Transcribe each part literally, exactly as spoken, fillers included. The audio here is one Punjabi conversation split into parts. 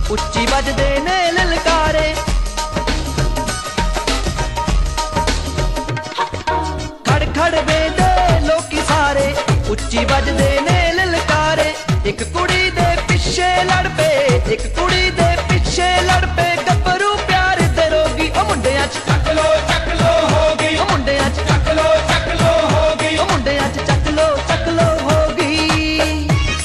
ਉੱਚੀ ਵੱਜਦੇ ਨੇ ਲਲਕਾਰੇ। ਖੜ ਖੜ ਵੇਂਦੇ ਲੋਕੀ ਸਾਰੇ, ਉੱਚੀ ਵੱਜਦੇ ਨੇ ਲਲਕਾਰੇ। ਇੱਕ ਕੁੜੀ ਦੇ ਪਿੱਛੇ ਲੜ ਪਏ, ਇੱਕ ਕੁੜੀ ਦੇ ਪਿੱਛੇ ਲੜ ਪਏ ਗੱਭਰੂ ਪਿਆਰ ਦੇ ਰੋਗੀ। ਉਹ ਮੁੰਡਿਆਂ ਚ ਚੱਕ ਲੋ ਚੱਕ ਲੋ ਹੋ ਗਈ, ਉਹ ਮੁੰਡਿਆਂ ਚ ਚੱਕ ਲੋ ਚੱਕ ਲੋ ਹੋ ਗਈ, ਉਹ ਮੁੰਡਿਆਂ ਚ ਚੱਕ ਲੋ ਚੱਕ ਲੋ ਹੋ ਗਈ।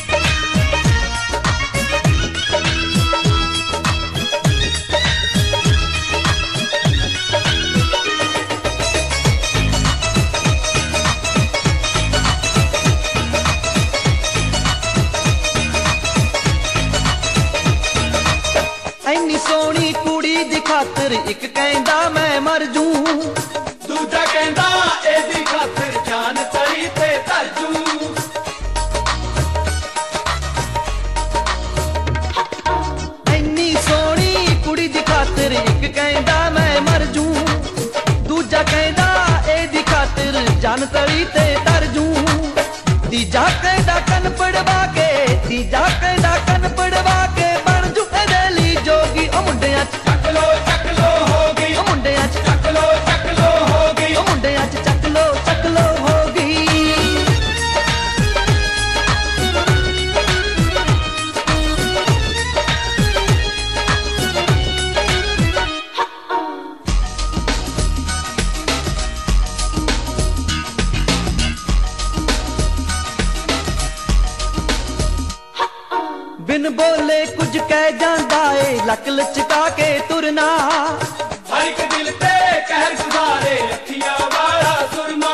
ਐਨੀ ਸੋਹਣੀ ਕੁੜੀ ਦੀ ਖਾਤਰ ਇੱਕ ਕਹਿੰਦਾ ਮੈਂ ਮਰ ਜੂ, ਦੂਜਾ ਕਹਿੰਦਾ ਇਹਦੀ ਖਾਤਰ ਜਾਨ ਤਰੀ ਤੇ ਧਰ ਜੂ। ਐਨੀ ਸੋਹਣੀ ਕੁੜੀ ਦੀ ਖਾਤਰ ਇੱਕ ਕਹਿੰਦਾ ਮੈਂ ਮਰ ਜੂ, ਦੂਜਾ ਕਹਿੰਦਾ ਇਹਦੀ ਖਾਤਰ ਜਾਨ ਤਲੀ ਤੇ ਧਰ ਜੂ। ਤੀਜਾ ਕਹਿੰਦਾ ਕੰਨ ਪੜਵਾ ਕੇ, ਤੀਜਾ ਕਹਿੰਦਾ ਕੰਨ ਪੜਵਾ ਕੇ ਬਣ ਜੂ ਇਹਦੇ ਲਈ ਜੋਗੀ। ਉਹ ਮੁੰਡਿਆਂ ਚ ਚੱਕ ਲੋ ਚੱਕ ਲੋ ਹੋ ਗਈ, ਉਹ ਮੁੰਡਿਆਂ ਚ ਚੱਕ ਲੋ ਚੱਕ ਲੋ ਹੋ ਗਈ, ਉਹ ਮੁੰਡਿਆਂ ਚ ਚੱਕ ਲੋ ਚੱਕ ਲੋ ਹੋ ਗਈ। ਬਿਨ ਬੋਲੇ ਕੁਝ ਕਹਿ ਜਾਂਦਾ ਏ, ਲੱਕ ਲਚਕਾ ਕੇ ਤੁਰਨਾ। ਹਰ ਇੱਕ ਦਿਲ ਤੇ ਕਹਿਰ ਗੁਜ਼ਾਰੇ ਅੱਖੀਆਂ ਵਾਲਾ ਸੁਰਮਾ।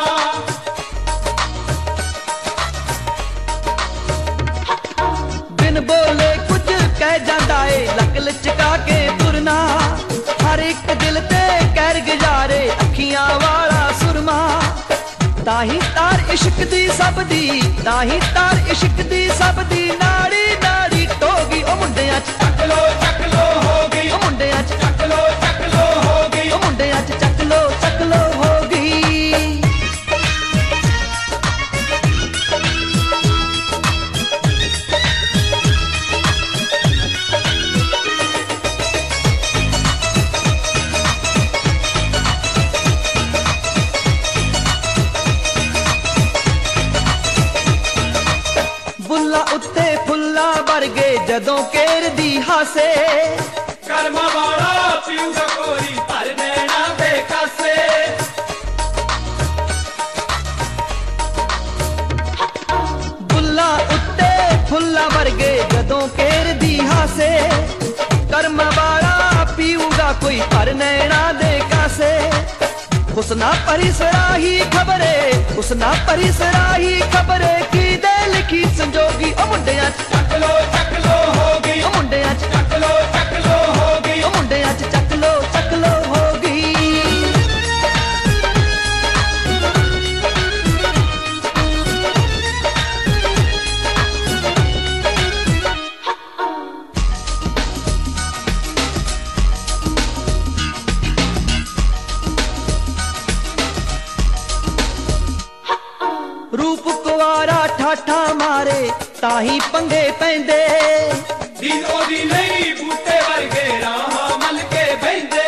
ਬਿਨ ਬੋਲੇ ਕੁਝ ਕਹਿ ਜਾਂਦਾ ਏ, ਲੱਕ ਲਚਕਾ ਕੇ ਤੁਰਨਾ। ਹਰ ਇੱਕ ਦਿਲ ਤੇ ਕਹਿਰ ਗੁਜ਼ਾਰੇ ਅੱਖੀਆਂ ਵਾਲਾ ਸੁਰਮਾ। ਤਾਹੀਂ ਤਾਰ ਇਸ਼ਕ ਦੀ ਸਭ ਦੀ, ਤਾਹੀਂ ਤਾਰ ਇਸ਼ਕ ਦੀ ਸਭ ਦੀ ਨਾੜੀ ਨਾੜੀ ਟੋਗੀ। ਉਹ ਮੁੰਡਿਆਂ ਚ ਚੱਕ ਲੋ ਚੱਕ ਲੋ ਹੋ ਗਈ, ਉਹ ਮੁੰਡਿਆਂ ਚ ਚੱਕ ਲੋ ਚੱਕ ਲੋ ਹੋ ਗਈ, ਉਹ ਮੁੰਡਿਆਂ ਚ ਚੱਕ ਲੋ ਚੱਕ ਲੋ ਹੋ ਗਈ। ਬੁੱਲਾ ਉੱਤੇ ਫੁੱਲਾਂ ਵਰਗੇ ਜਦੋਂ ਕੇਰਦੀ ਹਾਸੇ। ਕਰਮਾਂ ਵਾਲਾ ਪੀਊਗਾ ਕੋਈ ਭਰ ਨੈਣਾ ਦੇ ਕਾਸੇ। ਬੁੱਲਾ ਉੱਤੇ ਫੁੱਲਾਂ ਵਰਗੇ ਜਦੋਂ ਕੇਰਦੀ ਹਾਸੇ। ਕਰਮਾਂ ਵਾਲਾ ਪੀਊਗਾ ਕੋਈ ਭਰ ਨੈਣਾ ਦੇ ਕਾਸੇ। ਹੁਸਨਾ ਭਰੀ ਸਰਾਹੀ ਖਬਰੇ, ਹੁਸਨਾ ਭਰੀ ਸਰਾਹੀ ਖਬਰੇ ਕੀ ਦੇ ਲਿਖੀ ਸੰਜੋਗੀ। ਉਹ ਮੁੰਡਿਆਂ ਚ ਚੱਕ ਲੋ ਚੱਕ ਲੋ ਹੋ ਗਈ, ਉਹ ਮੁੰਡਿਆਂ ਚ ਚੱਕ ਲੋ ਚੱਕ ਲੋ ਹੋ ਗਈ, ਉਹ ਮੁੰਡਿਆਂ ਚ ਚੱਕ ਲੋ ਚੱਕ ਲੋ ਹੋ ਗਈ। ਰੂਪ ਕੁਵਾਰਾ ਠਾਠਾ ਮਾਰੇ ਤਾਹੀਂ ਪੰਗੇ ਪੈਂਦੇ। ਦਿਨ ਉਹਦੀ ਲਈ ਬੂਟੇ ਵਰਗੇ ਰਾਹਾਂ ਮਲ ਕੇ ਬਹਿੰਦੇ।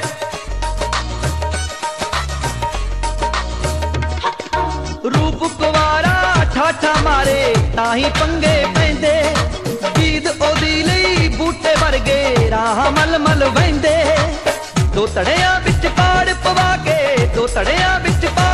ਰੂਪ ਕੁਵਾਰਾ ਠਾਠਾ ਮਾਰੇ ਤਾਹੀਂ ਪੰਗੇ ਪੈਂਦੇ। ਦੀਦ ਉਹਦੀ ਲਈ ਬੂਟੇ ਵਰਗੇ ਰਾਹ ਮਲ ਮਲ ਵਹਿੰਦੇ। ਦੋ ਤੜਿਆਂ ਵਿੱਚ ਪਾੜ ਪਵਾ ਕੇ, ਦੋ ਤੜਿਆਂ ਵਿੱਚ ਪਾੜ